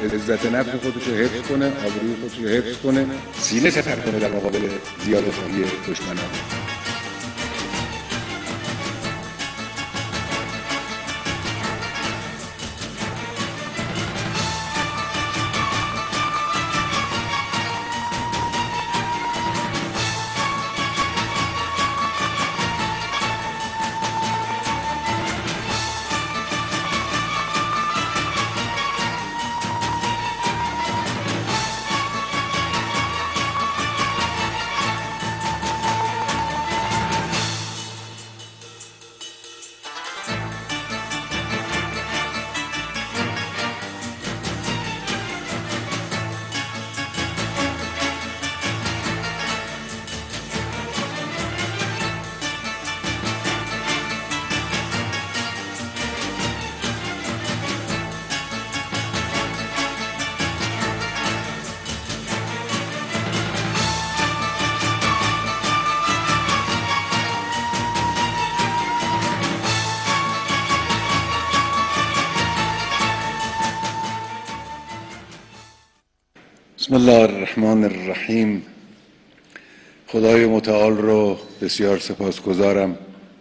عزت نفس خودش رو حفظ کنه، آبروی خودش رو حفظ کنه، سینه سپر کنه در مقابل زیادت‌خواهی دشمنان. بسم الله الرحمن الرحیم. خدای متعال رو بسیار سپاسگزارم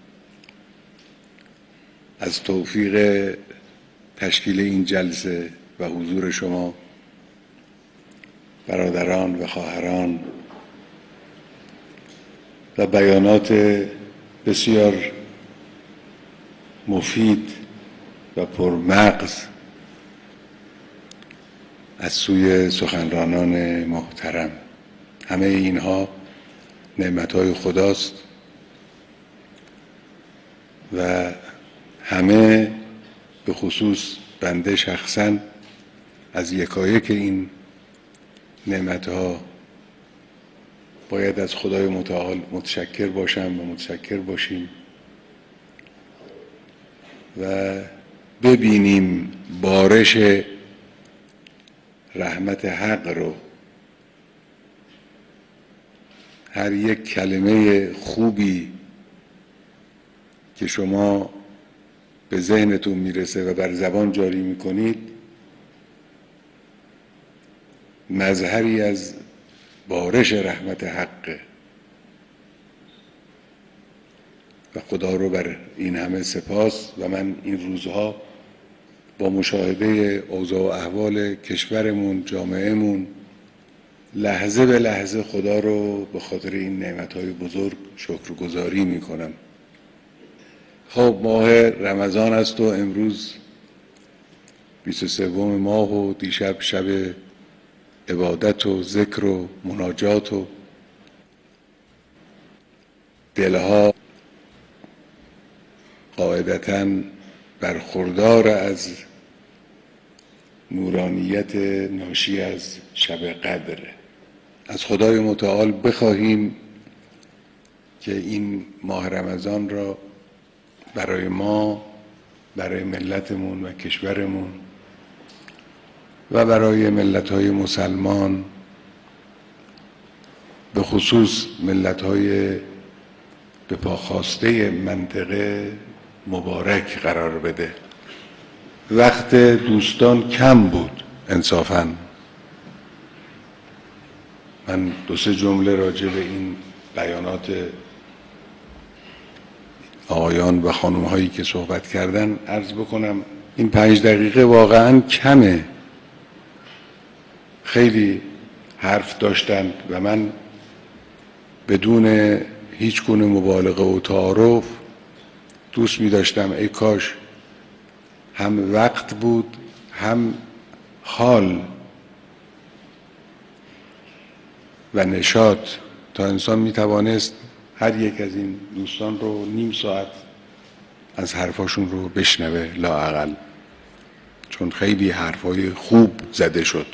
از توفیق تشکیل این جلسه و حضور شما برادران و خواهران و بیانات بسیار مفید و پرمغز از سوی سخنرانان محترم. همه اینها نعمتهای خداست و همه به خصوص بنده شخصاً از یکایک این نعمتها باید از خدای متعال متشکر باشم و متشکر باشیم و ببینیم بارش رحمت حق رو. هر یک کلمه خوبی که شما به ذهنتون میرسه و بر زبان جاری میکنید مظهری از بارش رحمت حقه و خدا رو بر این همه سپاس. و من این روزها با مشاهده اوضاع و احوال کشورمون، جامعهمون، لحظه به لحظه خدا رو به خاطر این نعمتهای بزرگ شکرگزاری میکنم. خب ماه رمضان است و امروز 23 ماه و دیشب شب عبادت و ذکر و مناجات و دلها قاعدتاً برخوردار از نورانیت ناشی از شب قدر. از خدای متعال بخواهیم که این ماه رمضان را برای ما، برای ملتمون و کشورمون و برای ملت‌های مسلمان، به خصوص ملت‌های به پا خواسته منطقه مبارک قرار بده. وقت دوستان کم بود انصافاً. من 2-3 جمله راجع به این بیانات آقایان و خانم‌هایی که صحبت کردن عرض بکنم. این 5 دقیقه واقعاً کمه. خیلی حرف داشتند و من بدون هیچ گونه مبالغه و تعارف دوست می داشتم ای کاش هم وقت بود هم حال و نشاط تا انسان می توانست هر یک از این دوستان رو نیم ساعت از حرفاشون رو بشنوه لااقل، چون خیلی حرفای خوب زده شد.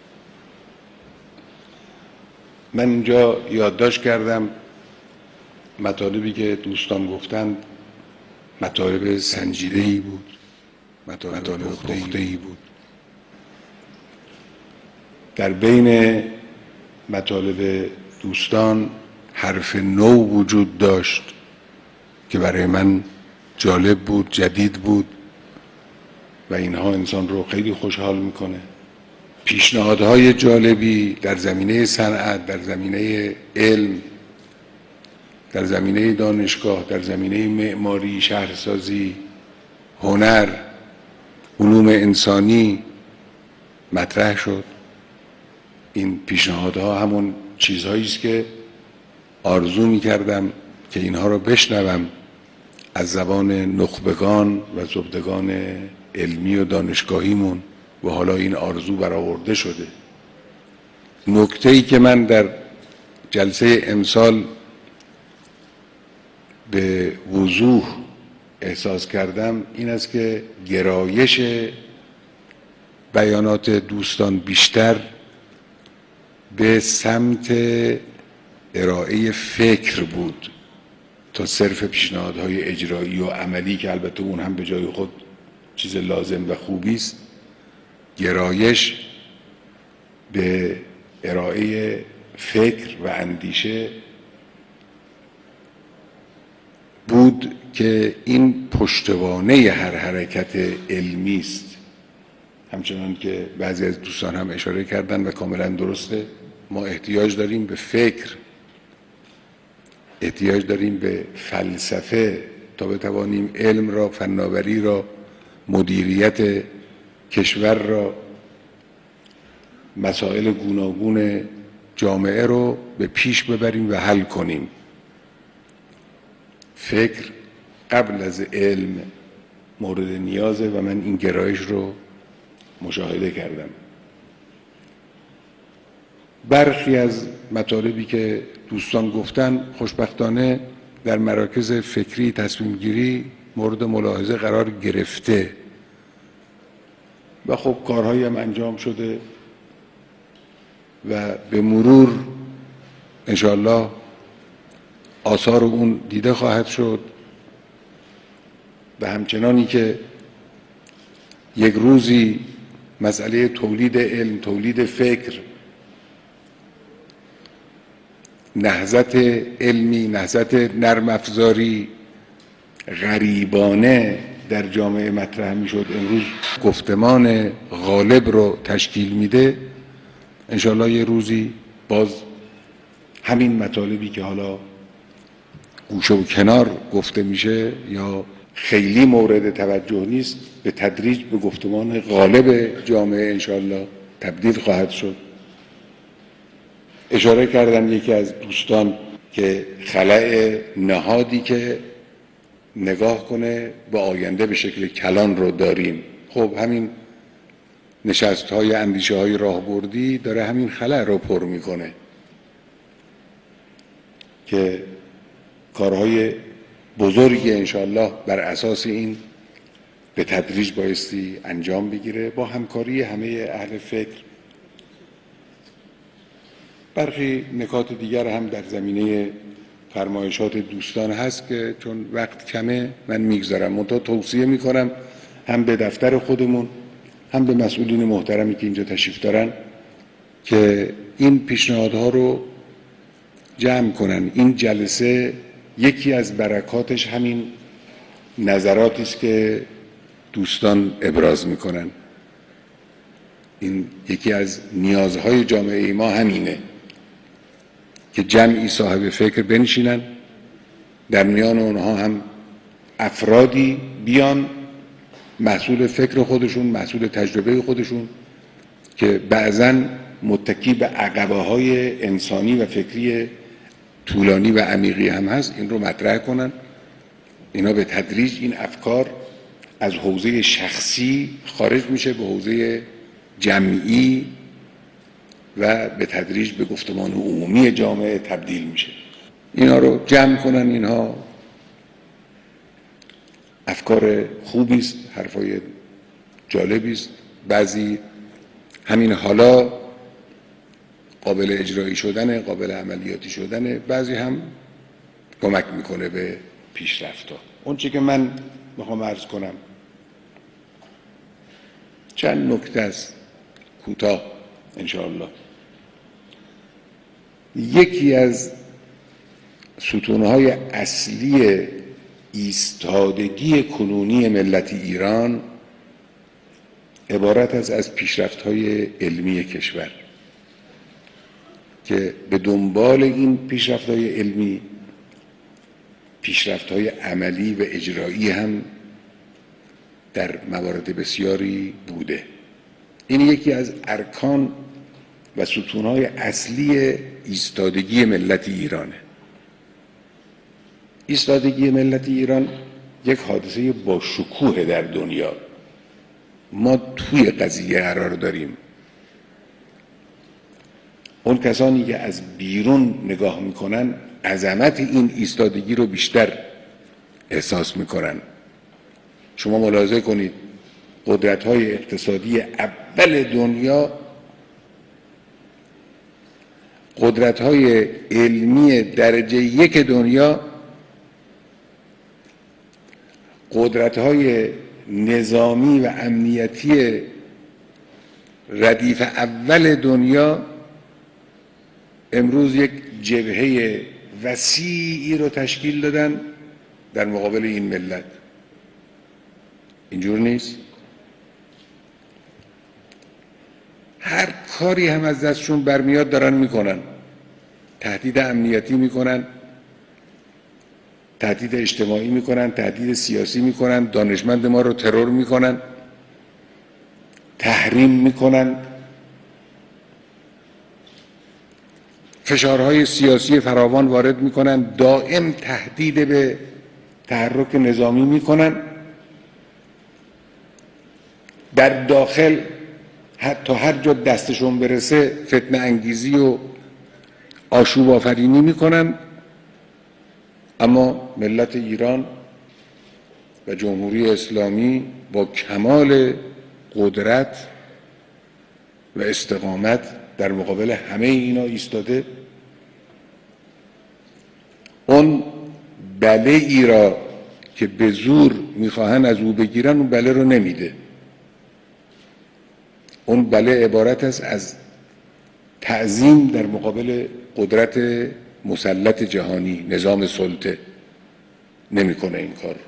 من اینجا یادداشت کردم مطالبی که دوستان گفتند مطالب سنجیده‌ای بود، مطالب پخته‌ای بود. در بین مطالب دوستان حرف نو وجود داشت که برای من جالب بود، جدید بود و اینها انسان رو خیلی خوشحال میکنه. پیشنهادهای جالبی در زمینه صنعت، در زمینه علم، در زمینه دانشگاه، در زمینه معماری، شهرسازی، هنر، علوم انسانی مطرح شد. این پیشنهادها همون چیزهایی است که آرزو می‌کردم که اینها رو بشنوم از زبان نخبگان و زبدگان علمی و دانشگاهیمون و حالا این آرزو برآورده شده. نکته‌ای که من در جلسه امسال به وضوح احساس کردم این است که گرایش بیانات دوستان بیشتر به سمت ارائه فکر بود تا صرف پیشنهادهای اجرایی و عملی که البته اون هم به جای خود چیز لازم و خوبی است. گرایش به ارائه فکر و اندیشه بود که این پشتوانه هر حرکت علمی است. همچنان که بعضی از دوستان هم اشاره کردن و کاملا درسته، ما احتیاج داریم به فکر، احتیاج داریم به فلسفه تا بتوانیم علم را، فناوری را، مدیریت کشور را، مسائل گوناگون جامعه رو به پیش ببریم و حل کنیم. فکر قبل از علم مورد نیازه و من این گرایش رو مشاهده کردم. برخی از مطالبی که دوستان گفتن خوشبختانه در مراکز فکری تصمیم گیری مورد ملاحظه قرار گرفته و خب کارهایی هم انجام شده و به مرور انشاءالله آثار اون دیده خواهد شد و همچنانی که یک روزی مسئله تولید علم، تولید فکر، نهضت علمی، نهضت نرم افزاری غریبانه در جامعه مطرح میشد، امروز گفتمان غالب رو تشکیل میده. انشاءالله یه روزی باز همین مطالبی که حالا گوشه و کنار گفته میشه یا خیلی مورد توجه نیست به تدریج به گفتمان غالب جامعه انشاءالله تبدیل خواهد شد. اشاره کردن یکی از دوستان که خلأ نهادی که نگاه کنه به آینده به شکل کلان رو داریم. خب همین نشست‌های اندیشه‌های راهبردی داره همین خلأ رو پر میکنه که کارهای بزرگی انشاءالله بر اساس این به تدریج بایستی انجام بگیره با همکاری همه اهل فکر. برخی نکات دیگر هم در زمینه فرمایشات دوستان هست که چون وقت کمه من میگذارم، منتها توصیه میکنم هم به دفتر خودمون هم به مسئولین محترمی که اینجا تشریف دارن که این پیشنهادها رو جمع کنن. این جلسه یکی از برکاتش همین نظراتی است که دوستان ابراز میکنن. این یکی از نیازهای جامعه ما همینه که جمعی صاحب فکر بنشینن، در میان اونها هم افرادی بیان محصول فکر خودشون، محصول تجربه خودشون که بعضاً متکی به عقبه‌های انسانی و فکری طولانی و عمیقی هم هست این رو مطرح کنن. اینا به تدریج این افکار از حوزه شخصی خارج میشه به حوزه جمعی و به تدریج به گفتمان عمومی جامعه تبدیل میشه. اینا رو جمع کنن. اینها افکار خوبی است، حرفای جالبی است، بعضی همین حالا قابل اجرایی شدن، قابل عملیاتی شدن، بعضی هم کمک میکنه به پیشرفت‌ها. اون چیزی که من میخوام عرض کنم چند نکته است کوتاه انشاءالله. یکی از ستونهای اصلی ایستادگی کنونی ملت ایران عبارت است از پیشرفت‌های علمی کشور که به دنبال این پیشرفت‌های علمی پیشرفت‌های عملی و اجرایی هم در موارد بسیاری بوده. این یکی از ارکان و ستون‌های اصلی ایستادگی ملت ایرانه. ایستادگی ملت ایران یک حادثه با شکوه در دنیا. ما توی قضیه قرار داریم. اون کسانی که از بیرون نگاه میکنن عظمت این ایستادگی رو بیشتر احساس میکنن. شما ملاحظه کنید قدرت‌های اقتصادی اول دنیا، قدرت‌های علمی درجه یک دنیا، قدرت‌های نظامی و امنیتی ردیف اول دنیا امروز یک جبهه وسیعی رو تشکیل دادن در مقابل این ملت. اینجور نیست؟ هر کاری هم از دستشون برمیاد دارن میکنن. تهدید امنیتی میکنن، تهدید اجتماعی میکنن، تهدید سیاسی میکنن، دانشمند ما رو ترور میکنن، تحریم میکنن، فشارهای سیاسی فراوان وارد میکنن، دائم تهدید به تحرک نظامی میکنن. در داخل حتی هر جا دستشون برسه فتنه انگیزی و آشوب آفرینی میکنن. اما ملت ایران و جمهوری اسلامی با کمال قدرت و استقامت در مقابل همه اینا ایستاده. اون بله ای را که به زور میخواهن از او بگیرن اون بله رو نمیده. اون بله عبارت است از تعظیم در مقابل قدرت مسلط جهانی، نظام سلطه. نمیکنه این کار.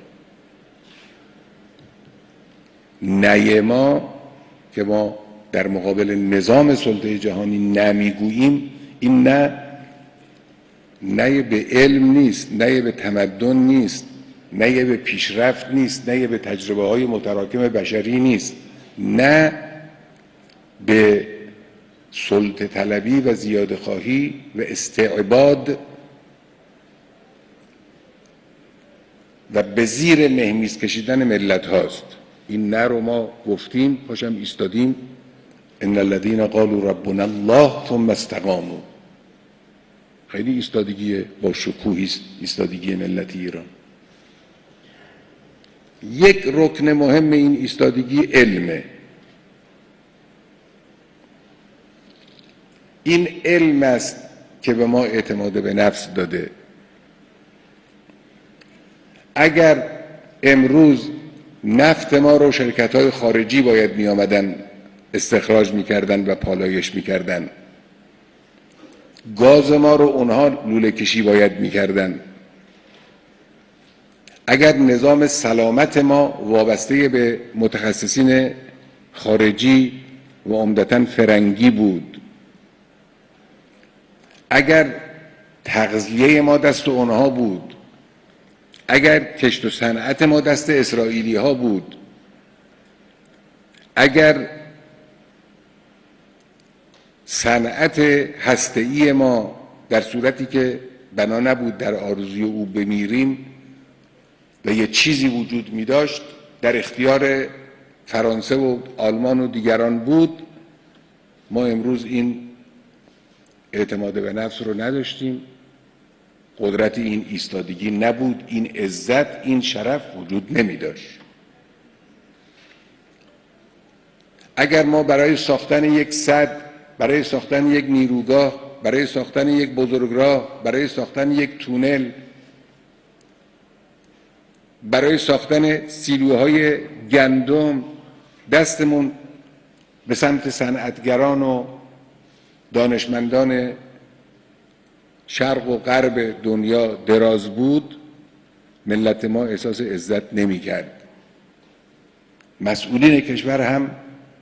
نه ما که ما در مقابل نظام سلطه جهانی نمیگوییم، این نه به علم نیست، نه به تمدن نیست، نه به پیشرفت نیست، نه به تجربه های متراکم بشری نیست، نه به سلطه طلبی و زیاده خواهی و استعباد و به زیر مهمیز کشیدن ملت هاست. این نه رو ما گفتیم، پاشم ایستادیم. ان الذين قالوا ربنا الله ثم استقاموا. خیلی ایستادگی با شکوهی است ایستادگی ملت ایران. یک رکن مهم این ایستادگی علمه. این علم است که به ما اعتماد به نفس داده. اگر امروز نفت ما رو شرکت‌های خارجی باید می آمدن استخراج می کردن و پالایش می کردن، گاز ما رو اونها لوله کشی باید می کردن، اگر نظام سلامت ما وابسته به متخصصین خارجی و عمدتاً فرنگی بود، اگر تغذیه ما دست اونها بود، اگر کشت و صنعت ما دست اسرائیلی ها بود، اگر صنعت هسته‌ای ما در صورتی که بنا نبود در آرزوی او بمیریم و یه چیزی وجود می داشت در اختیار فرانسه و آلمان و دیگران بود، ما امروز این اعتماد به نفس رو نداشتیم، قدرت این ایستادگی نبود، این عزت، این شرف وجود نمی داشت. اگر ما برای ساختن یک سد، برای ساختن یک نیروگاه، برای ساختن یک بزرگراه، برای ساختن یک تونل، برای ساختن سیلوهای گندم دستمون به سمت صنعتگران و دانشمندان شرق و غرب دنیا دراز بود، ملت ما احساس عزت نمی کرد. مسئولین کشور هم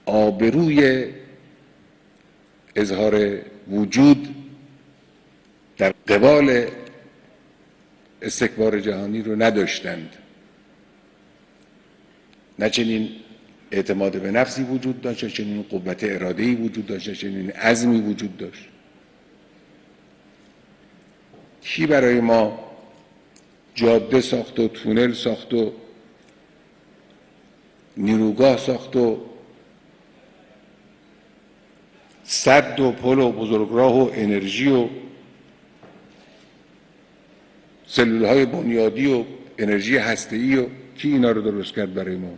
آبروی اظهار وجود در قبال استکبار جهانی رو نداشتند. نه چنین اعتماد به نفسی وجود داشت، چنین قوت اراده‌ای وجود داشت، چنین عزمی وجود داشت. کی برای ما جاده ساخت و تونل ساخت و نیروگاه ساخت و سد و پل و بزرگراه و انرژی و سلولهای بنیادی و انرژی هسته‌ای و کی اینا رو درست کرد برای ما؟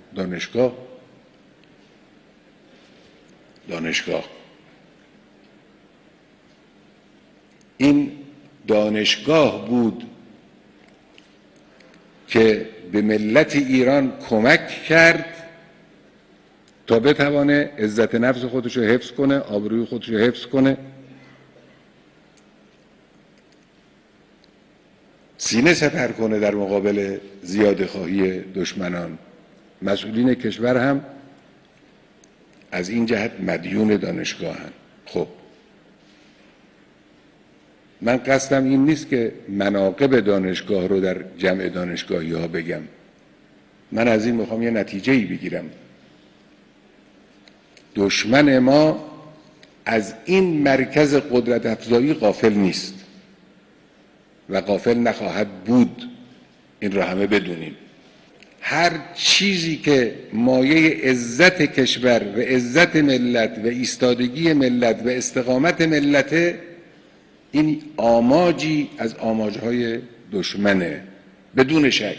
دانشگاه. این دانشگاه بود که به ملت ایران کمک کرد تا بتوانه عزت نفس خودش رو حفظ کنه، آبروی خودش رو حفظ کنه، سینه سپر کنه در مقابل زیاده‌خواهی دشمنان. مسئولین کشور هم از این جهت مدیون دانشگاهند. خب من قصدم این نیست که مناقب دانشگاه رو در جمع دانشگاهی ها بگم. من از این میخوام یه نتیجه‌ای بگیرم. دشمن ما از این مرکز قدرت افزایی غافل نیست و غافل نخواهد بود. این رو همه بدونیم. هر چیزی که مایه عزت کشور و عزت ملت و ایستادگی ملت و استقامت ملت، این آماجی از آماجهای دشمنه بدون شک.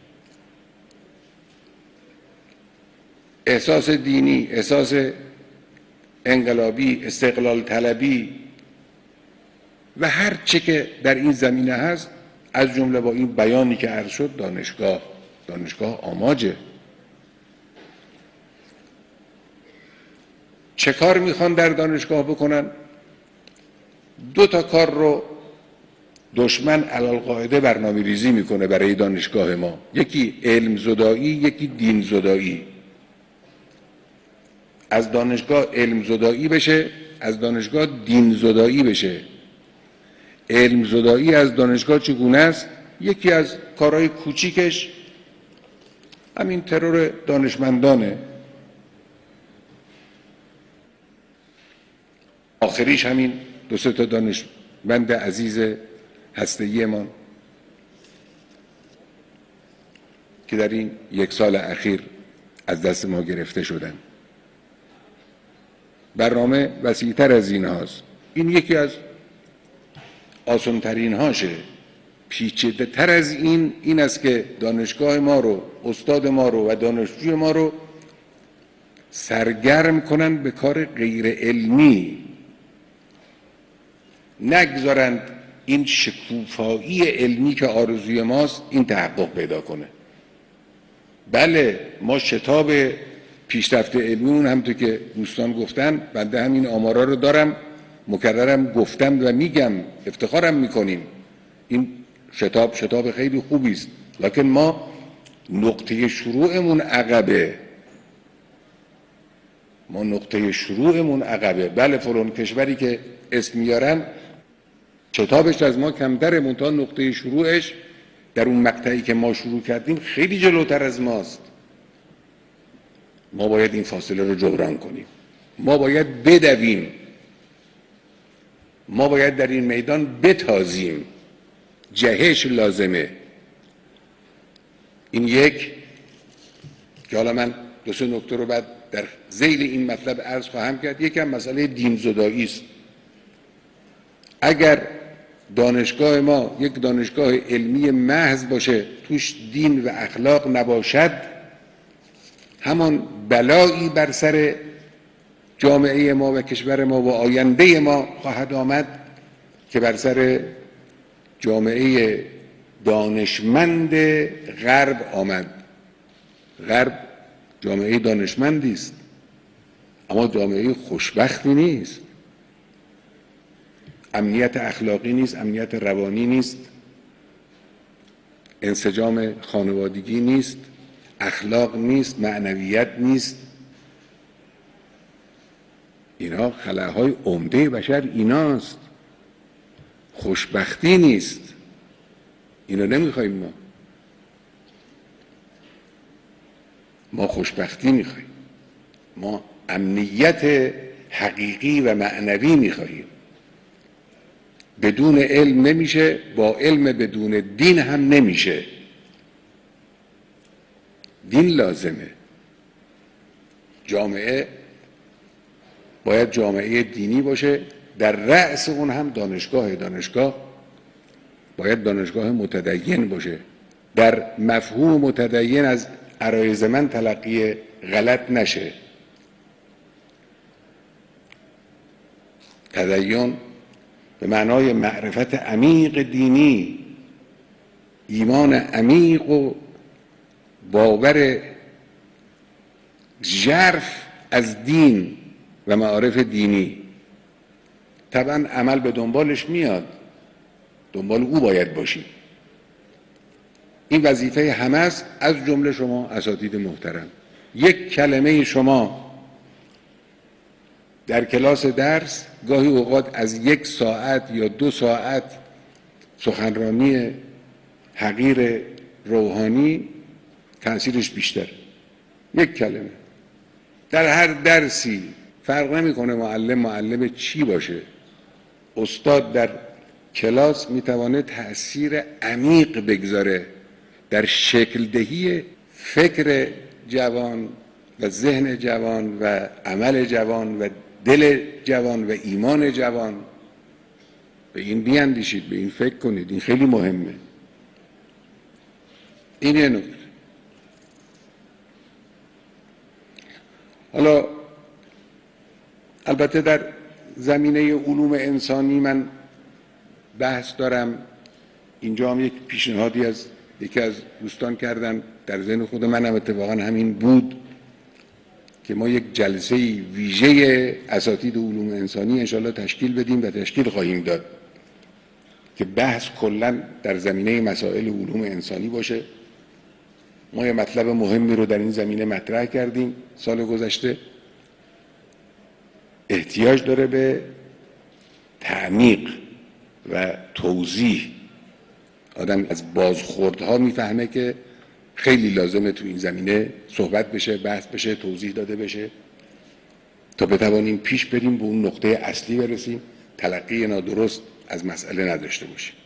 احساس دینی، احساس انقلابی، استقلال طلبی و هر چه که در این زمینه هست، از جمله با این بیانی که عرض شد، دانشگاه آماجه. چه کار میخوان در دانشگاه بکنن؟ 2 تا کار رو دشمن علالقاعده برنامه ریزی میکنه برای دانشگاه ما. یکی علم زدایی، یکی دین زدایی. از دانشگاه علم زدایی بشه، از دانشگاه دین زدایی بشه. علم زدایی از دانشگاه چگونه است؟ یکی از کارهای کوچیکش همین ترور دانشمندانه، آخریش همین 2-3 تا دانشمند عزیز هسته‌ای ما که در این 1 سال اخیر از دست ما گرفته شدن. برنامه وسیع‌تر از این هاست. این یکی از آسان‌ترین هاشه. پیچیده تر از این است که دانشگاه ما رو، استاد ما رو و دانشجوی ما رو سرگرم کنن به کار غیر علمی، نگذارند این شکوفایی علمی که آرزوی ماست این تحقق پیدا کنه. بله، ما شتاب پیشرفت علمیمون همونطور که دوستان گفتن، بنده همین آمارا رو دارم، مکررم گفتم و میگم، افتخارم میکنیم. این شتاب خیلی خوبی است، لکن ما نقطه شروعمون عقبه. بله، فلان کشوری که اسم میارن شتابش از ما کمتره، منتها نقطه شروعش در اون مقطعی که ما شروع کردیم خیلی جلوتر از ماست. ما باید این فاصله رو جبران کنیم. ما باید بدویم. ما باید در این میدان بتازیم. جهش لازمه. این یک که حالا من 2-3 نکته رو بعد در ذیل این مطلب عرض خواهم کرد. یکم مسئله دین زدایی است. اگر دانشگاه ما یک دانشگاه علمی محض باشه، توش دین و اخلاق نباشد، همان بلایی بر سر جامعه ما و کشور ما و آینده ما خواهد آمد که بر سر جامعه دانشمند غرب آمد. غرب جامعه دانشمندی است، اما جامعه خوشبختی نیست. امنیت اخلاقی نیست، امنیت روانی نیست، انسجام خانوادگی نیست، اخلاق نیست، معنویت نیست. اینا خلاهای عمده بشر ایناست، خوشبختی نیست. اینو نمیخوایم. ما خوشبختی میخوایم، ما امنیت حقیقی و معنوی میخواهیم. بدون علم نمیشه، با علم بدون دین هم نمیشه. دین لازمه. جامعه باید جامعه دینی باشه، در رأس اون هم دانشگاه باید دانشگاه متدین باشه. در مفهوم متدین از عرایض من تلقی غلط نشه. تدین به معنای معرفت عمیق دینی، ایمان عمیق و باور ژرف از دین و معارف دینی. طبعا عمل به دنبالش میاد، دنبال او باید باشی. این وظیفه همه است، از جمله شما اساتید محترم. یک کلمه شما در کلاس درس گاهی اوقات از 1 ساعت یا 2 ساعت سخنرانی حقیر روحانی تأثیرش بیشتر. یک کلمه در هر درسی، فرق نمیکنه معلم چی باشه، استاد در کلاس میتونه تأثیر عمیق بگذاره در شکل دهی فکر جوان و ذهن جوان و عمل جوان و دل جوان و ایمان جوان. به این بیاندیشید، به این فکر کنید، این خیلی مهمه. این یه نکته. حالا البته در زمینه علوم انسانی من بحث دارم. اینجا هم یک پیشنهادی از یکی از دوستان کردن، در ذهن خود منم اتفاقا همین بود که ما یک جلسه ویژه اساتید علوم انسانی انشاءالله تشکیل بدیم و تشکیل خواهیم داد که بحث کلا در زمینه مسائل علوم انسانی باشه. ما یه مطلب مهمی رو در این زمینه مطرح کردیم سال گذشته، احتیاج داره به تعمیق و توضیح. آدم از بازخوردها میفهمه که خیلی لازمه تو این زمینه صحبت بشه، بحث بشه، توضیح داده بشه تا بتوانیم پیش بریم، به اون نقطه اصلی برسیم، تلقی نادرست از مسئله نداشته باشیم.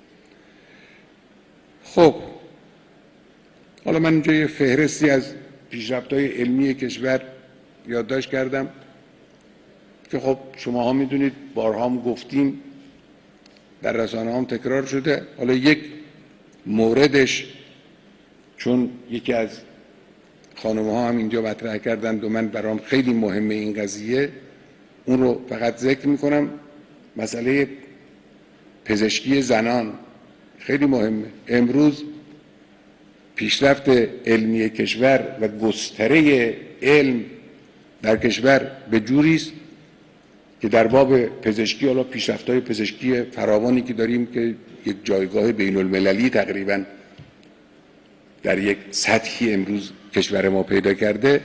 خب حالا من اینجا یه فهرستی از پیشرفت‌های علمی کشور یادداشت کردم که خب شماها میدونید، بارها هم گفتیم، در رسانه هم تکرار شده. حالا یک موردش، چون یکی از خانم‌ها هم اینجا مطرح کردند و من برام خیلی مهمه این قضیه، اون رو فقط ذکر میکنم. مسئله پزشکی زنان خیلی مهمه. امروز پیشرفت علمی کشور و گستره علم در کشور به جوری است که در باب پزشکی، حالا پیشرفت‌های پزشکی فراوانی که داریم که یک جایگاه بین المللی تقریبا در یک سطحی امروز کشور ما پیدا کرده،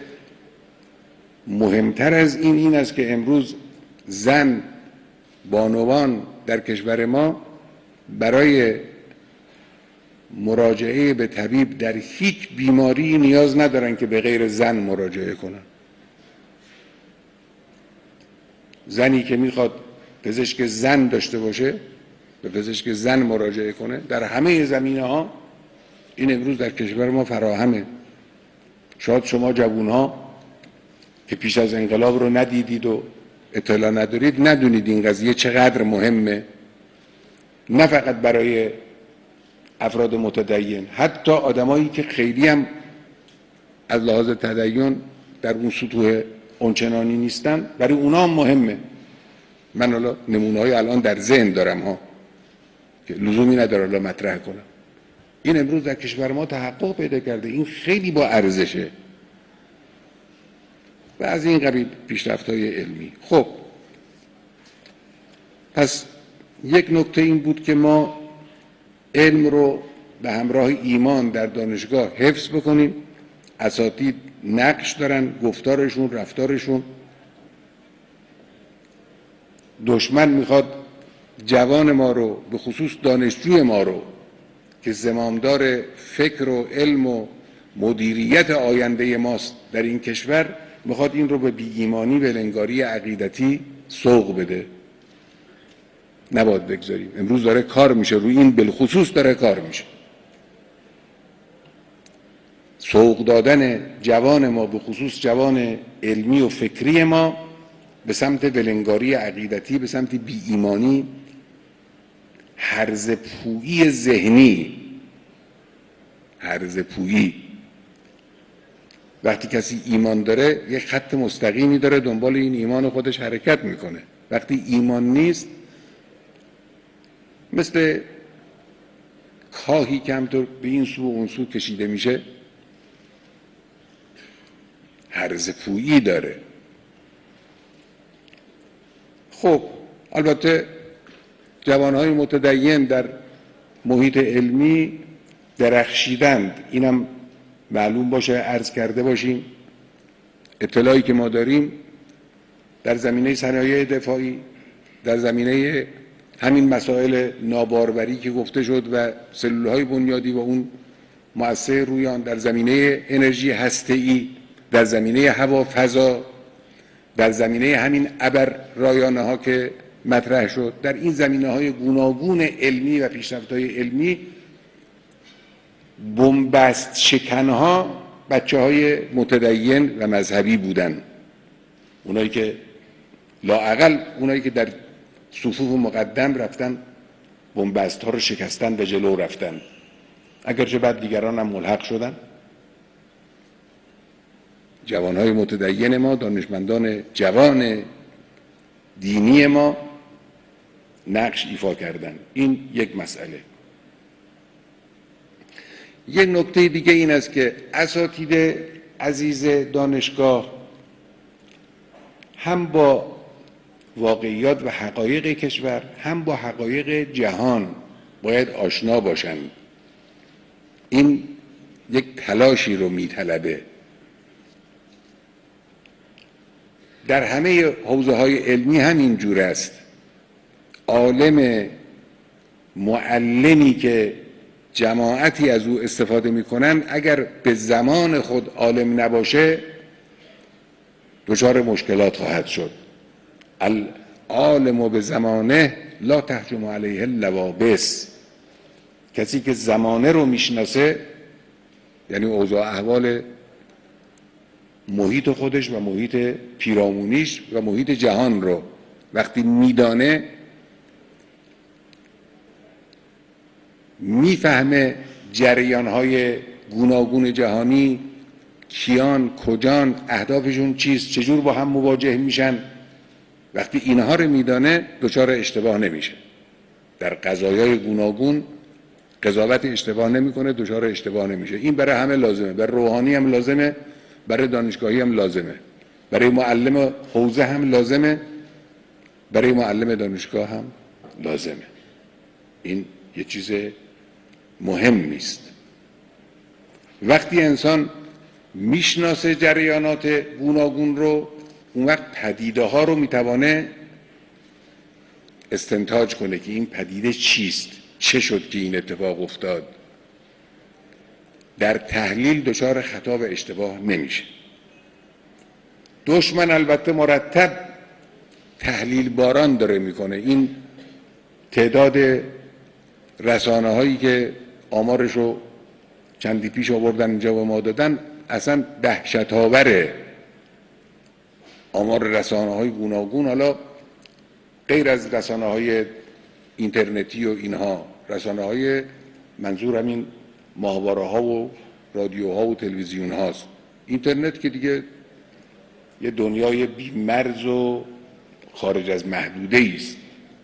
مهمتر از این است که امروز زن بانوان در کشور ما برای مراجعه به طبیب در هیچ بیماری نیاز ندارن که به غیر زن مراجعه کنن. زنی که میخواد پزشک زن داشته باشه، به پزشک زن مراجعه کنه. در همه زمینه ها این امروز در کشور ما فراهمه. شاید شما جوانها که پیش از انقلاب رو ندیدید و اطلاع ندارید، ندونید این قضیه چقدر مهمه، نه فقط برای افراد متدین، حتی آدمایی که خیلی هم از لحاظ تدین در اون سطوح اونچنانی نیستن، برای اونا هم مهمه. من حالا نمونه‌های الان در ذهن دارم ها که لزومی نداره حالا مطرح کنم. این امروز در کشور ما تحقق پیدا کرده، این خیلی با ارزشه و از این قبیل پیشرفت‌های علمی. خب پس یک نکته این بود که ما علم رو به همراه ایمان در دانشگاه حفظ بکنیم. اساتید نقش دارن، گفتارشون، رفتارشون دشمن میخواد جوان ما رو، به خصوص دانشجوی ما رو که زمامدار فکر و علم و مدیریت آینده ماست در این کشور، میخواد این رو به بی‌ایمانی، به ولنگاری عقیدتی سوق بده. نباید بگذاریم. امروز داره کار میشه، روی این بالخصوص داره کار میشه. سوق دادن جوان ما، به خصوص جوان علمی و فکری ما، به سمت ولنگاری عقیدتی، به سمت بی‌ایمانی، هرزه پویی ذهنی. هرزه پویی. وقتی کسی ایمان داره یک خط مستقیمی داره، دنبال این ایمان خودش حرکت میکنه. وقتی ایمان نیست، مثل کاهی که همطور به این سو و اون سو کشیده میشه، هرزه پویی داره. خب البته جوانهای متدین در محیط علمی درخشیدند، اینم معلوم باشه، عرض کرده باشیم. اطلاعی که ما داریم در زمینه صنایع دفاعی، در زمینه همین مسائل ناباروری که گفته شد و سلولهای بنیادی و اون مؤسسه رویان، در زمینه انرژی هسته‌ای، در زمینه هوا فضا، در زمینه همین ابر رایانه ها که مطرح شد، در این زمینه های گوناگون علمی و پیشرفت های علمی، بنبست شکنها بچه های متدین و مذهبی بودن. اونایی که لااقل اونایی که در صفوف مقدم رفتن بنبست ها رو شکستن و جلو رفتن، اگرچه بعد دیگران هم ملحق شدن. جوانهای متدین ما، دانشمندان جوان دینی ما نقش ایفا کردن. این یک مسئله. یک نکته دیگه این است که اساتید عزیز دانشگاه هم با واقعیات و حقایق کشور، هم با حقایق جهان باید آشنا باشند. این یک تلاشی رو میطلبه. در همه حوزه‌های علمی همین جور است. عالم معلمی که جماعتی از او استفاده میکنن، اگر به زمان خود عالم نباشه دچار مشکلات خواهد شد. العالم به زمانه لا تهجم علیه اللوابس. کسی که زمانه رو میشناسه، یعنی اوضاع احوال محیط خودش و محیط پیرامونیش و محیط جهان رو وقتی میدانه، میفهمه جریان‌های گوناگون جهانی کیان، کجان، اهدافشون چیست، چجور با هم مواجه میشن. وقتی اینها رو میدانه دچار اشتباه نمیشه. در قضایای گوناگون قضاوت اشتباه نمیکنه، دچار اشتباه نمیشه. این برای همه لازمه، برای روحانی هم لازمه، برای دانشگاهی هم لازمه، برای معلم حوزه هم لازمه، برای معلم دانشگاه هم لازمه. این یه چیز مهمی است. وقتی انسان میشناسه جریانات گوناگون رو، اون وقت پدیده ها رو میتوانه استنتاج کنه که این پدیده چیست، چه شد که این اتفاق افتاد. در تحلیل دچار خطا و اشتباه نمیشه. دشمن البته مرتب تحلیل باران داره میکنه. این تعداد رسانه هایی که آمارش رو چندی پیش آوردن اینجا به ما دادن اصلا دهشت آوره. آمار رسانه های گوناگون، حالا غیر از رسانه های اینترنتی و اینها، رسانه های منظور همین ماهواره ها و رادیوها و تلویزیون هاست. اینترنت که دیگه یه دنیای بی‌مرز و خارج از محدوده است.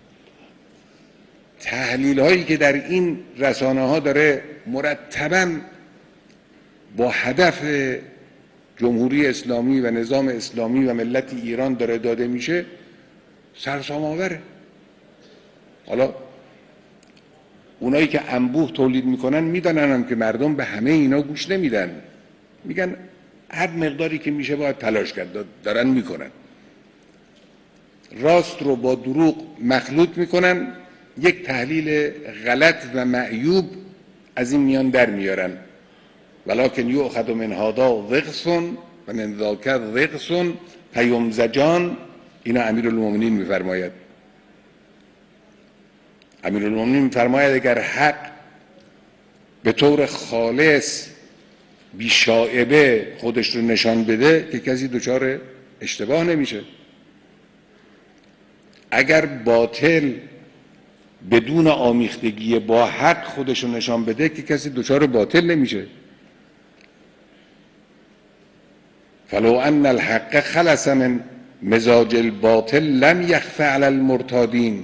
تحلیل هایی که در این رسانه ها داره مرتباً با هدف جمهوری اسلامی و نظام اسلامی و ملت ایران داره داده میشه، سرسام آوره. حالا اونایی که انبوه تولید میکنن میدانن هم که مردم به همه اینا گوش نمیدن، میگن هر مقداری که میشه باید تلاش کرد، دارن میکنن. راست رو با دروغ مخلوط میکنن، یک تحلیل غلط و معیوب از این میان در میارن. ولکن یؤخذ من هذا ضغث و من ذاک ضغث فیمزجان. اینا امیرالمومنین میفرماید. امیرالمومنین میفرماید اگر حق به طور خالص بی شائبه خودش رو نشان بده که کسی دچار اشتباه نمیشه. اگر باطل بدون آمیختگی با حق خودش رو نشان بده که کسی دچار باطل نمیشه. فلو ان الحق خلص من مزاج الباطل لم يخف على المرتادين.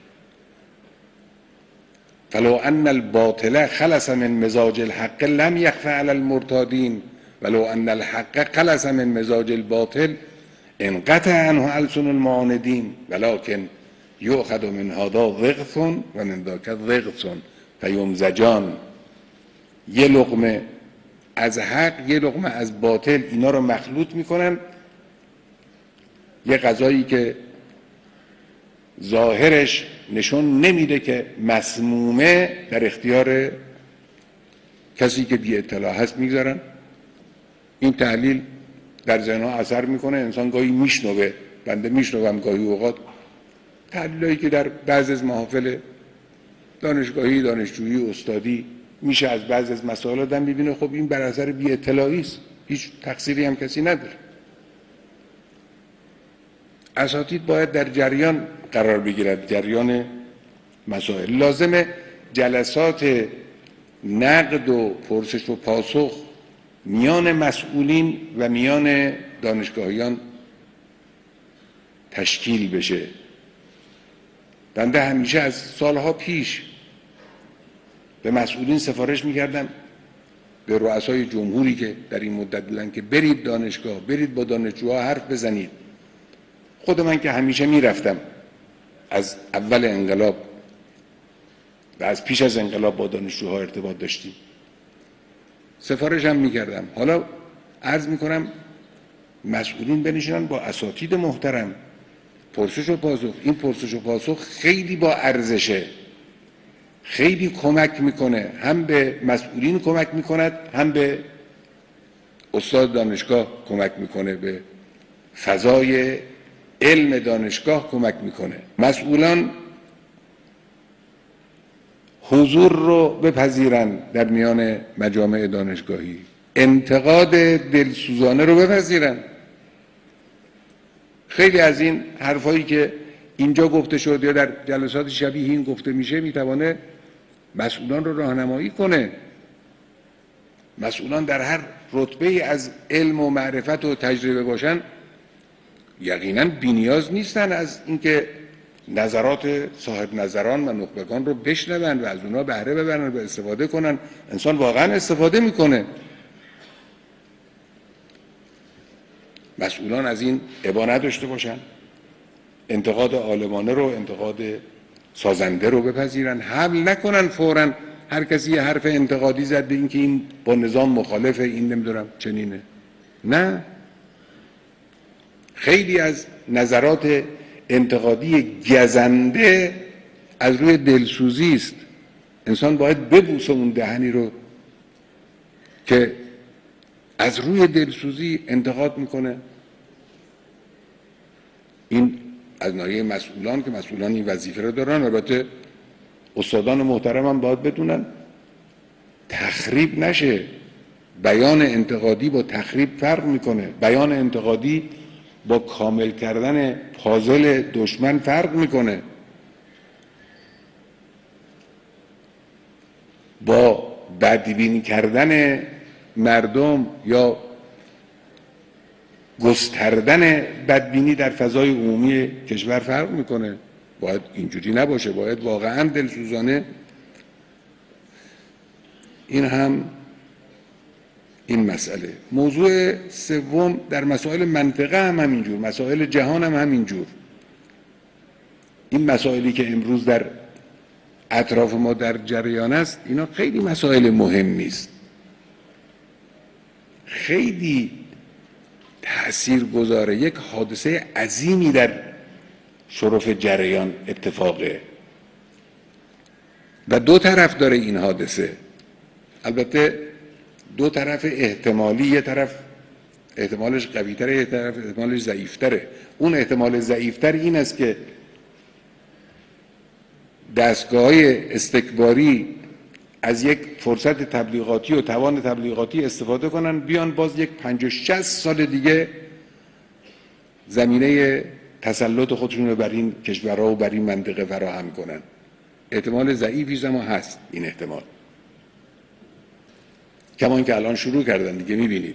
فلو ان الباطل خلص من مزاج الحق لم يخف على المرتادين ولو ان الحق خلص من مزاج الباطل انقطع عنه ألسن المعاندين ولكن یؤخذ من هذا ضغث و من ذاک ضغث فیمزجان. یه لقمه از حق یه لقمه از باطل، اینا رو مخلوط میکنن. یه غذایی که ظاهرش نشون نمیده که مسمومه در اختیار کسی که بی اطلاع هست میگذارن. این تحلیل در ذهنها اثر میکنه. انسان گاهی میشنوه، بنده میشنوم گاهی اوقات تحلیلایی که در بعض از محافل دانشگاهی، دانشجویی، استادی میشه از بعض از مسائل آدم میبینه خب این بر اثر بی اطلاعی است، هیچ تقصیری هم کسی نداره. اساتید باید در جریان قرار بگیرد، جریان مسائل. لازمه جلسات نقد و پرسش و پاسخ میان مسئولین و میان دانشگاهیان تشکیل بشه. بنده همیشه از سالها پیش به مسئولین سفارش میکردم، به رؤسای جمهوری که در این مدت بودن که برید دانشگاه، برید با دانشجوها حرف بزنید. خود من که همیشه میرفتم از اول انقلاب و از پیش از انقلاب با دانشجوها ارتباط داشتیم، سفارش هم میکردم. حالا عرض میکنم مسئولین بنشینن با اساتید محترم پرسش و پاسخ. این پرسش و پاسخ خیلی با ارزشه، خیلی کمک میکنه، هم به مسئولین کمک میکند، هم به استاد دانشگاه کمک میکنه، به فضای علم دانشگاه کمک میکنه. مسئولان حضور رو بپذیرن در میان مجامع دانشگاهی، انتقاد دلسوزانه رو بپذیرن. خیلی از این حرفایی که اینجا گفته شد یا در جلسات شبیه این گفته میشه میتوانه مسئولان رو راهنمایی کنه. مسئولان در هر رتبه از علم و معرفت و تجربه باشن یقینا بی‌نیاز نیستن از اینکه نظرات صاحب نظران و نخبگان رو بشنون و از اونا بهره ببرن و استفاده کنن. انسان واقعا استفاده میکنه. مسئولان از این ابا نداشته باشن، انتقاد عالمانه رو، انتقاد سازنده رو بپذیرن، حمل نکنن فوراً هر کسی یه حرف انتقادی زد به این که این با نظام مخالفه، این نمیدونم چنینه. نه، خیلی از نظرات انتقادی گزنده از روی دلسوزی است. انسان باید ببوسه اون دهنی رو که از روی دلسوزی انتقاد میکنه. این از ناحیه مسئولان که مسئولان این وظیفه رو دارن. البته استادان محترم هم باید بدونن تخریب نشه. بیان انتقادی با تخریب فرق میکنه. بیان انتقادی با کامل کردن پازل دشمن فرق میکنه. با بدبین کردن مردم یا گستردن بدبینی در فضای عمومی کشور فرق میکنه. باید اینجوری نباشه، باید واقعا دلسوزانه. این هم این مسئله. موضوع سوم در مسائل منطقه هم همینجور، مسائل جهان هم همینجور. این مسائلی که امروز در اطراف ما در جریان است، اینا خیلی مسائل مهمی است، خیلی تأثیر گذاره. یک حادثه عظیمی در شرف جریان اتفاقه و دو طرف داره این حادثه. البته دو طرف احتمالی، یه طرف احتمالش قوی‌تره، یه طرف احتمالش ضعیف‌تره. اون احتمال ضعیف‌تر این است که دستگاه‌های استکباری از یک فرصت تبلیغاتی و توان تبلیغاتی استفاده کنن، بیان باز یک 50-60 سال دیگه زمینه تسلط خودشون رو بر این کشورها و بر این منطقه فراهم کنن. احتمال ضعیفی اما هست این احتمال، کما که الان شروع کردن دیگه. میبینید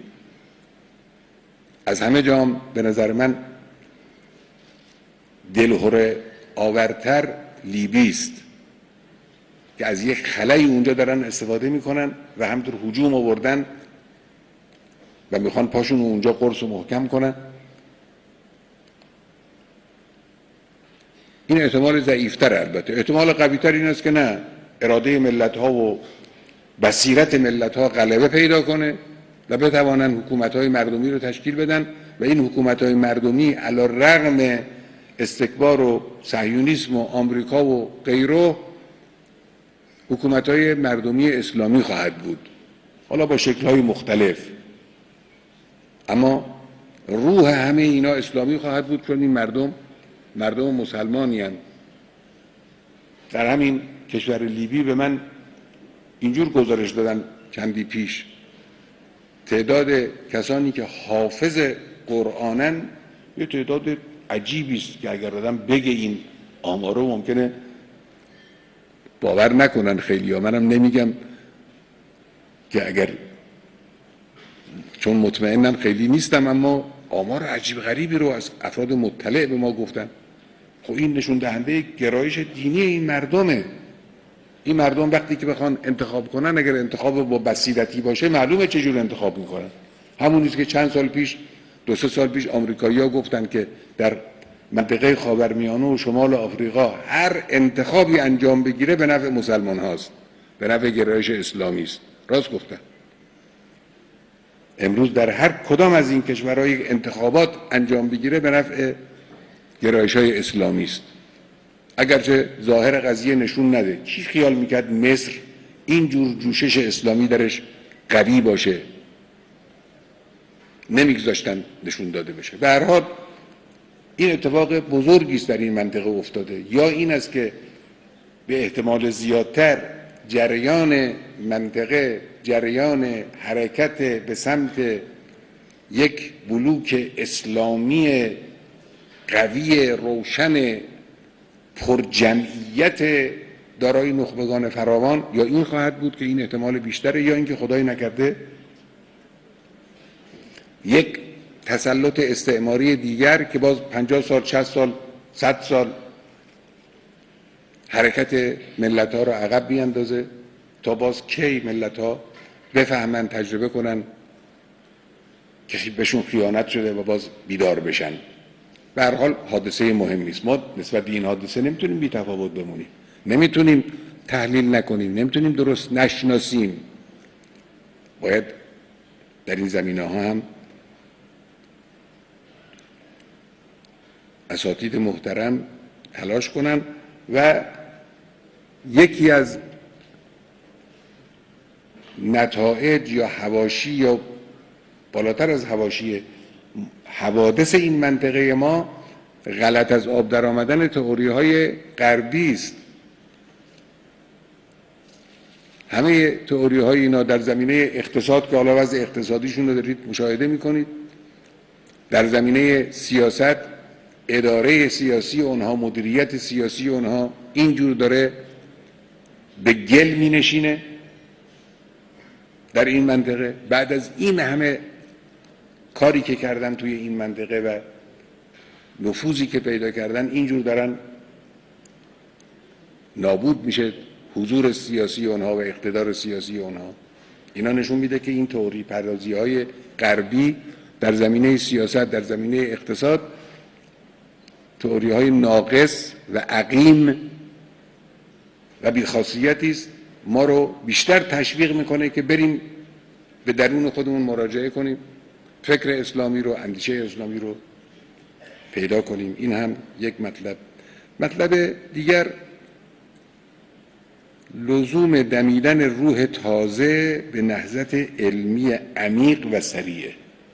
از همه جام به نظر من دلهره آورتر لیبی است که از یک خلایی اونجا دارن استفاده میکنن و همطور هجوم آوردن و میخوان پاشون اونجا قرص و محکم کنن. این احتمال ضعیفتر. البته احتمال قویتر این است که نه، اراده ملت ها و بصیرت ملت ها غلبه پیدا کنه و بتوانن حکومت های مردمی رو تشکیل بدن و این حکومت های مردمی علی رغم استکبار و صهیونیسم و آمریکا و غیره حکومت های مردمی اسلامی خواهد بود، حالا با شکل های مختلف، اما روح همه اینا اسلامی خواهد بود، چون این مردم مسلمانی هستند. در همین کشور لیبی به من اینجور گزارش دادن چندی پیش، تعداد کسانی که حافظ قرآنن یه تعداد عجیبی است که اگر آدم بگه این آمارو ممکنه باور نکنن خیلی‌ها. منم نمیگم که اگر، چون مطمئنم خیلی نیستم، اما آمار عجیب غریبی رو از افراد مطلع به ما گفتن. خب این نشون دهنده گرایش دینی این مردمه. این مردم وقتی که بخوان انتخاب کنن، اگر انتخاب با بصیرتی باشه معلومه چجور انتخاب میکنن. همونیست که چند سال پیش، 2-3 سال پیش آمریکایی‌ها گفتن که در منطقه خاورمیانه و شمال آفریقا هر انتخابی انجام بگیره به نفع مسلمان هاست، به نفع گرایش اسلامی است. راست گفتن. امروز در هر کدام از این کشورها انتخابات انجام بگیره به نفع گرایش‌های اسلامی است، اگرچه ظاهر قضیه نشون نده. کی خیال میکرد مصر اینجور جوشش اسلامی درش قوی باشه؟ نمیگذاشتن نشون داده بشه. به هر حال این اتفاق بزرگی است در این منطقه افتاده. یا این است که به احتمال زیادتر جریان منطقه، جریان حرکت به سمت یک بلوک اسلامی قوی روشن پرجمعیت دارای نخبگان فراوان، یا این خواهد بود که این احتمال بیشتره، یا اینکه خدای نکرده یک تسلط استعماری دیگر که باز 50 سال، 60 سال، 100 سال حرکت ملت ها رو عقب بیاندازه تا باز کی ملت ها بفهمن، تجربه کنن که بهشون خیانت شده و باز بیدار بشن. به هر حال حادثه مهمی است. ما نسبت به این حادثه نمیتونیم بی تفاوت بمونیم، نمیتونیم تحلیل نکنیم، نمیتونیم درست نشناسیم. باید در این زمینه ها هم اساتید محترم تلاش کنن و یکی از نتایج یا حواشی یا بالاتر از حواشی حوادث این منطقه ما غلط از آب در آمدن تئوری‌های غربی است. همه تئوری‌های اینا در زمینه اقتصاد که حالا وضع اقتصادیشون رو دارید مشاهده می‌کنید، در زمینه سیاست، اداره سیاسی اونها، مدیریت سیاسی اونها اینجور داره به گل می‌نشینه در این منطقه. بعد از این همه کاری که کردن توی این منطقه و نفوذی که پیدا کردن، اینجور دارن نابود میشه حضور سیاسی اونها و اقتدار سیاسی اونها. اینا نشون میده که این تئوری پردازی‌های غربی در زمینه سیاست، در زمینه اقتصاد، تئوری‌های ناقص و عقیم و بی‌خاصیتی است. ما رو بیشتر تشویق میکنه که بریم به درون خودمون مراجعه کنیم، فکر اسلامی رو، اندیشه اسلامی رو پیدا کنیم. این هم یک مطلب دیگر، لزوم دمیدن روح تازه به نهضت علمی عمیق و سریع.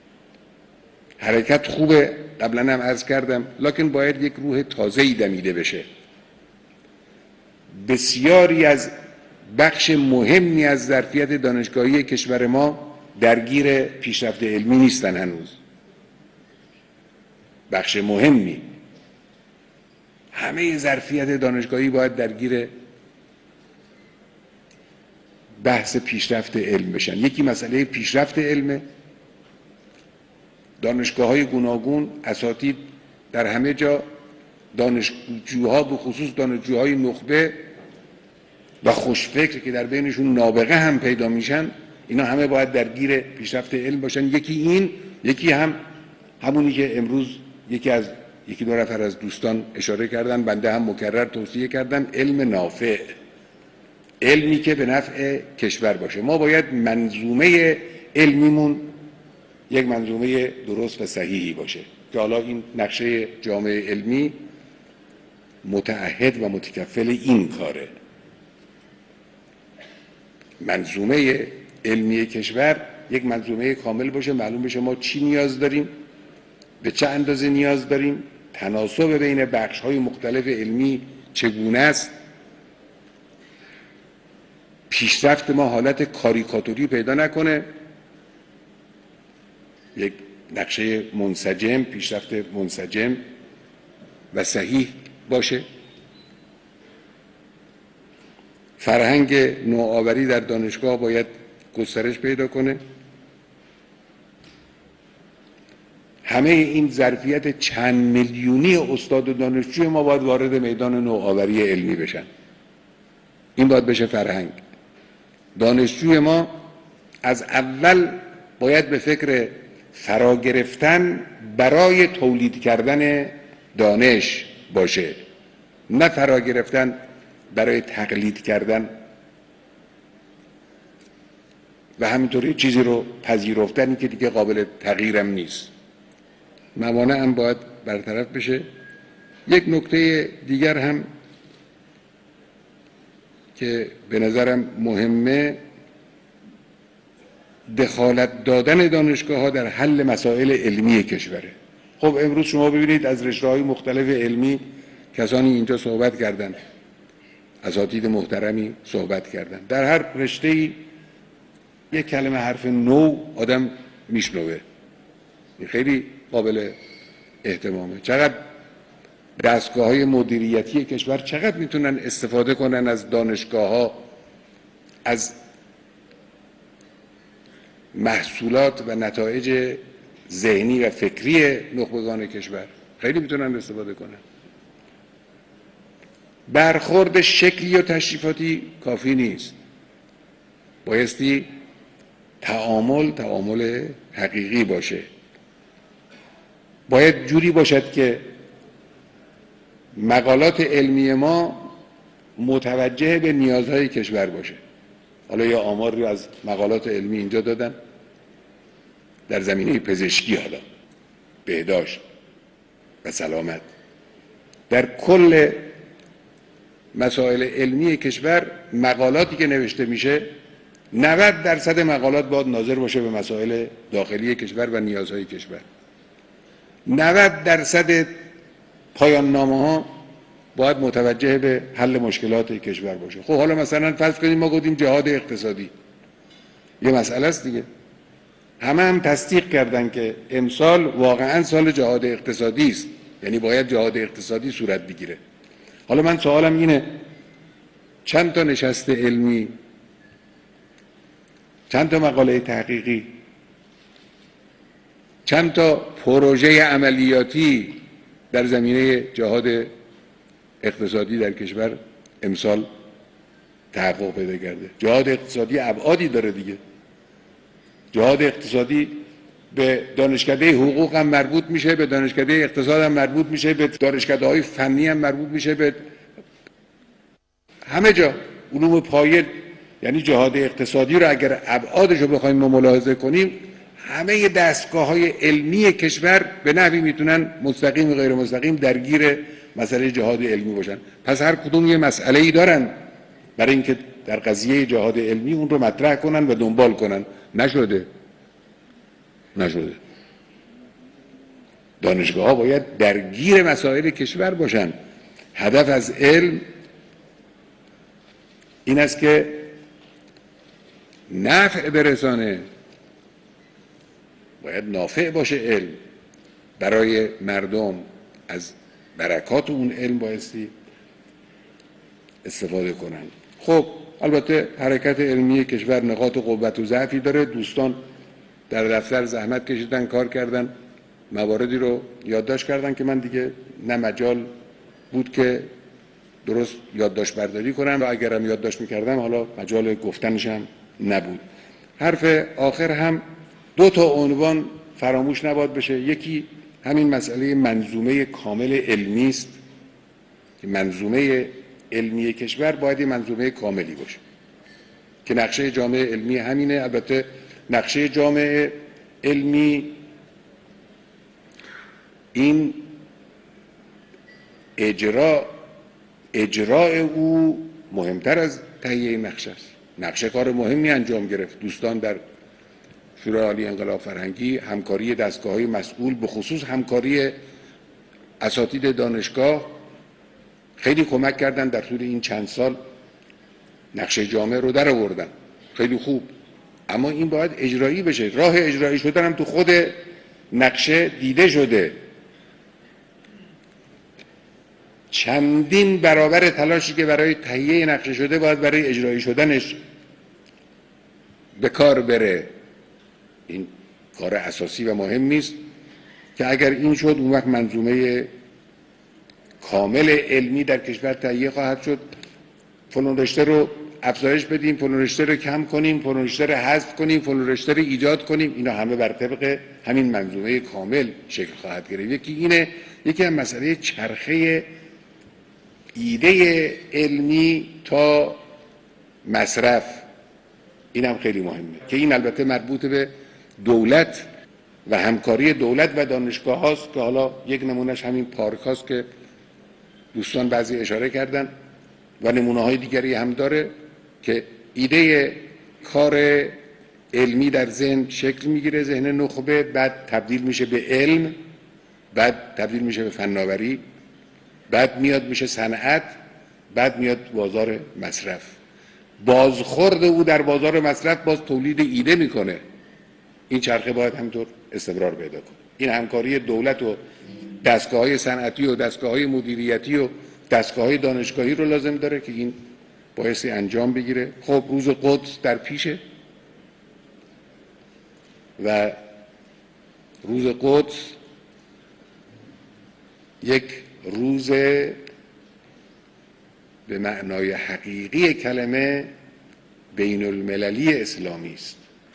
حرکت خوبه، قبلا هم عرض کردم، لکن باید یک روح تازه‌ای دمیده بشه. بسیاری از بخش مهمی از ظرفیت دانشگاهی کشور ما درگیر پیشرفت علمی نیستن هنوز. بخش مهمی، همه ظرفیت دانشگاهی باید درگیر بحث پیشرفت علم بشن. یکی مسئله پیشرفت علمه. دانشگاه‌های گوناگون، اساتید در همه جا، دانشجوها به خصوص دانشجوهای نخبه و خوشفکر که در بینشون نابغه هم پیدا میشن، اینا همه باید درگیر پیشرفت علم باشن. یکی هم همونی که امروز یکی دو نفر از دوستان اشاره کردن، بنده هم مکرر توصیه کردم، علم نافع، علمی که به نفع کشور باشه. ما باید منظومه علمیمون یک منظومه درست و صحیحی باشه که حالا این نقشه جامعه علمی متعهد و متکفل این کاره. منظومه علمی کشور یک منظومه کامل باشه، معلوم بشه ما چی نیاز داریم، به چه اندازه نیاز داریم، تناسب بین بخش‌های مختلف علمی چگونه است، پیشرفت ما حالت کاریکاتوری پیدا نکنه، یک نقشه منسجم، پیشرفت منسجم و صحیح باشه. فرهنگ نوآوری در دانشگاه باید گسترش پیدا کنه. همه این ظرفیت چند میلیونی استاد و دانشجوی ما باید وارد میدان نوآوری علمی بشن. این باید بشه فرهنگ. دانشجوی ما از اول باید به فکر فرا گرفتن برای تولید کردن دانش باشه، نه فرا گرفتن برای تقلید کردن و همینطوری چیزی رو پذیرفتن که دیگه قابل تغییرم نیست. موانع هم باید برطرف بشه. یک نکته دیگر هم که به نظرم مهمه، دخالت دادن دانشگاه‌ها در حل مسائل علمی کشوره. خب امروز شما ببینید از رشته‌های مختلف علمی کسانی اینجا صحبت کردن، اساتید محترمی صحبت کردن. در هر رشته‌ای یک کلمه حرف نو آدم میشنوه. این خیلی قابل احترامه. چقدر دستگاه‌های مدیریتی کشور چقدر میتونن استفاده کنن از دانشگاه‌ها، از محصولات و نتایج ذهنی و فکری نخبگان کشور، خیلی میتونن استفاده کنن. برخورد شکلی و تشریفاتی کافی نیست، بایستی تعامل حقیقی باشه. باید جوری باشد که مقالات علمی ما متوجه به نیازهای کشور باشه. حالا یه آماری از مقالات علمی اینجا دادن در زمینه پزشکی، حالا بهداشت و سلامت. در کل مسائل علمی کشور مقالاتی که نوشته میشه 90% مقالات باید ناظر باشه به مسائل داخلی کشور و نیازهای کشور. 90% پایان نامه ها باید متوجه به حل مشکلات کشور باشه. خب حالا مثلا فرض کنیم ما گفتیم جهاد اقتصادی، یه مسئله است دیگه. همه هم تصدیق کردن که امسال واقعا سال جهاد اقتصادی است، یعنی باید جهاد اقتصادی صورت بگیره. حالا من سوالم اینه، چند تا نشست علمی، چند تا مقاله تحقیقی، چند تا پروژه عملیاتی در زمینه جهاد اقتصادی در کشور امسال تحقق پیدا کرده؟ جهاد اقتصادی ابعادی داره دیگه. جهاد اقتصادی به دانشکده حقوق هم مربوط میشه، به دانشکده اقتصاد هم مربوط میشه، به دانشکده‌های فنی هم مربوط میشه، به همه جا علوم پایه. یعنی جهاد اقتصادی رو اگر ابعادش رو بخوایم ما ملاحظه کنیم، همه دستگاه‌های علمی کشور به نحوی میتونن مستقیم و غیر مستقیم درگیر مسئله جهاد علمی باشن. پس هر کدوم یه مسئله‌ای دارن برای اینکه در قضیه جهاد علمی اون رو مطرح کنن و دنبال کنن. نشده. دانشگاه‌ها باید درگیر مسائل کشور باشن. هدف از علم این است که نفع برسانه، باید نافع باشه علم برای مردم، از برکات اون علم بایستی استفاده کنن. خب البته حرکت علمی کشور نقاط قوت و ضعفی داره. دوستان در دفتر زحمت کشیدن، کار کردن، مواردی رو یادداشت کردن که من دیگه نه مجال بود که درست یادداشت برداری کنم و اگرم یادداشت میکردم حالا مجال گفتنش هم نبود. حرف آخر هم 2 تا عنوان فراموش نباید بشه. یکی همین مسئله منظومه کامل علمی است که منظومه علمی کشور باید منظومه کاملی باشه که نقشه جامعه علمی همینه. البته نقشه جامعه علمی این اجرای او مهمتر از تهیه نقشه است. نقشه کار مهمی انجام گرفت. دوستان در شورای عالی انقلاب فرهنگی همکاری دستگاه‌های مسئول، به خصوص همکاری اساتید دانشگاه، خیلی کمک کردن در طول این چند سال نقشه جامعه رو در آوردن. خیلی خوب. اما این باید اجرایی بشه. راه اجرایی شدن هم تو خود نقشه دیده شده. چندین برابر تلاشی که برای تهیه نقشه شده باید برای اجرایی شدنش به کار بره. این کار اساسی و مهم نیست که اگر این شد اون وقت منظومه کامل علمی در کشور تهیه خواهد شد. فلان رشته رو افزایش بدیم، فلان رشته رو کم کنیم، فلان رشته رو حذف کنیم، فلان رشته رو ایجاد کنیم. اینا همه بر طبق همین منظومه کامل شکل خواهد گرفت. یکی اینه. یکی هم مسئله چرخه ایده علمی تا مصرف. این هم خیلی مهمه که این البته مربوط به دولت و همکاری دولت و دانشگاه هاست که حالا یک نمونهش همین پارک هاست که دوستان بعضی اشاره کردن و نمونه های دیگری هم داره که ایده کار علمی در ذهن شکل میگیره، ذهن نخبه، بعد تبدیل میشه به علم، بعد تبدیل میشه به فناوری، بعد میاد میشه صنعت، بعد میاد بازار مصرف. بازخورد او در بازار مصرف باز تولید ایده میکنه. این چرخه باید همینطور استمرار پیدا کنه. این همکاری دولت و دستگاه‌های صنعتی و دستگاه‌های مدیریتی و دستگاه‌های دانشگاهی رو لازم داره که این بایستی انجام بگیره. خب روز قدس در پیشه و روز قدس یک روز به معنای حقیقی کلمه بین المللی اسلامی است.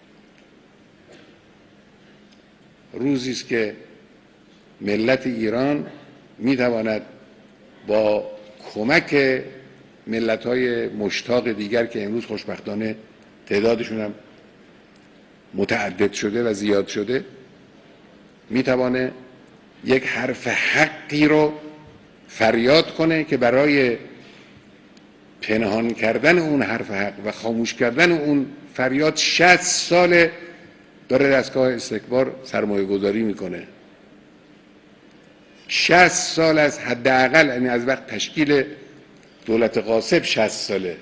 روزی است که ملت ایران میتواند با کمک ملت‌های مشتاق دیگر که امروز خوشبختانه تعدادشون هم متعدد شده و زیاد شده، میتوانه یک حرف حقی رو فریاد کنه که برای پنهان کردن اون حرف حق و خاموش کردن اون فریاد 60 سال داره دستگاه استکبار سرمایه گذاری میکنه. 60 سال از حداقل، یعنی از وقت تشکیل دولت غاصب 60 ساله،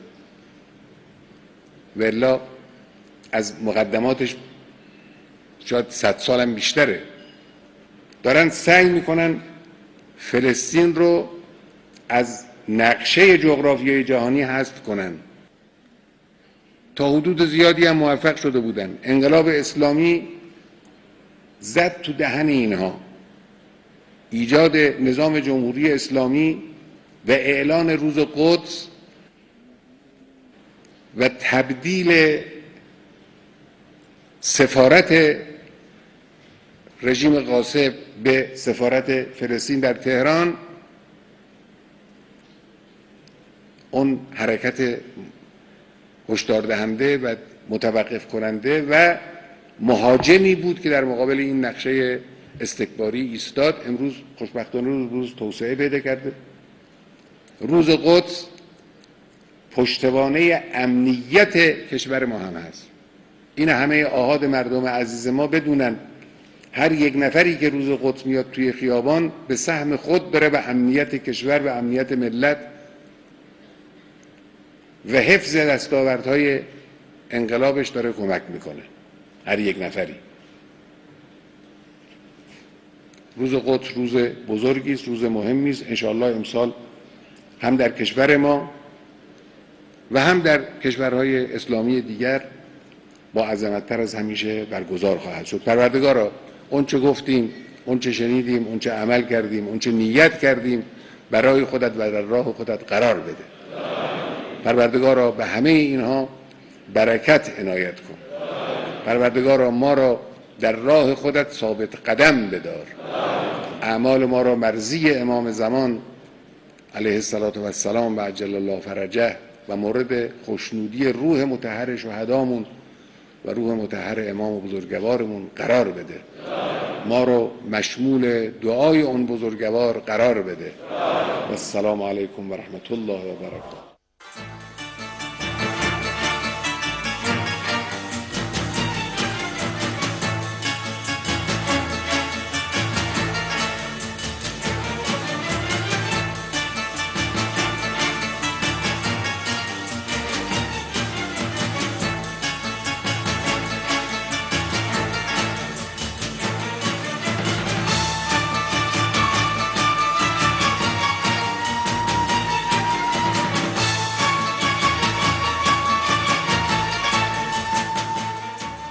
والا از مقدماتش شاید 100 سال هم بیشتره. دارن سعی میکنن فلسطین رو از نقشه جغرافیای جهانی حذف کنن. تا حدود زیادی هم موفق شده بودن. انقلاب اسلامی زد تو دهن اینها. ایجاد نظام جمهوری اسلامی و اعلان روز قدس و تبدیل سفارت رژیم غاصب به سفارت فلسطین در تهران، اون حرکت هشدار دهنده و متوقف کننده و مهاجمی بود که در مقابل این نقشه استکباری ایستاد. امروز خوشبختانه روز توسعه پیدا کرده. روز قدس پشتوانه امنیت کشور ما هم هست. این همه آحاد مردم عزیز ما بدونن هر یک نفری که روز قدس میاد توی خیابان به سهم خود داره به امنیت کشور و امنیت ملت و حفظ دستاوردهای انقلابش داره کمک میکنه. هر یک نفری. روز قدس روز بزرگی است، روز مهمی است. انشاءالله امسال هم در کشور ما و هم در کشورهای اسلامی دیگر با عظمت‌تر از همیشه برگزار خواهد شد. پروردگارا اون چه گفتیم، اون چه شنیدیم، اون چه عمل کردیم، اون چه نیت کردیم برای خودت و در راه خودت قرار بده. پروردگارا به همه اینها برکت عنایت کن. پروردگارا ما را در راه خودت ثابت قدم بدار. اعمال ما را مرضی امام زمان علیه السلام و عجل الله فرجه و مورد خوشنودی روح مطهر شهدامون و روح مطهر امام بزرگوارمون قرار بده. ما رو مشمول دعای اون بزرگوار قرار بده. و السلام علیکم و رحمت الله و برکاته.